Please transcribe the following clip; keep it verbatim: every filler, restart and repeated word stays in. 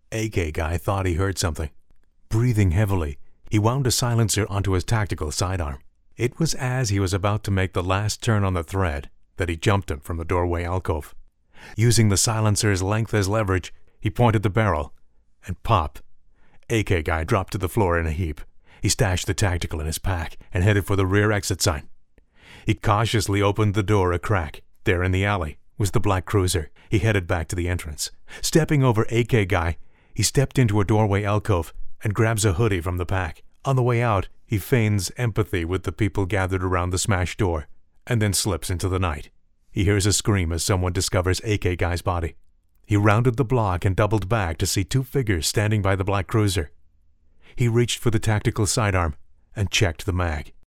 A K guy thought he heard something. Breathing heavily, he wound a silencer onto his tactical sidearm. It was as he was about to make the last turn on the thread that he jumped him from the doorway alcove. Using the silencer's length as leverage, he pointed the barrel, and pop. A K guy dropped to the floor in a heap. He stashed the tactical in his pack and headed for the rear exit sign. He cautiously opened the door a crack. There in the alley was the black cruiser. He headed back to the entrance. Stepping over A K guy, he stepped into a doorway alcove and grabs a hoodie from the pack. On the way out, he feigns empathy with the people gathered around the smashed door, and then slips into the night. He hears a scream as someone discovers A K guy's body. He rounded the block and doubled back to see two figures standing by the black cruiser. He reached for the tactical sidearm and checked the mag.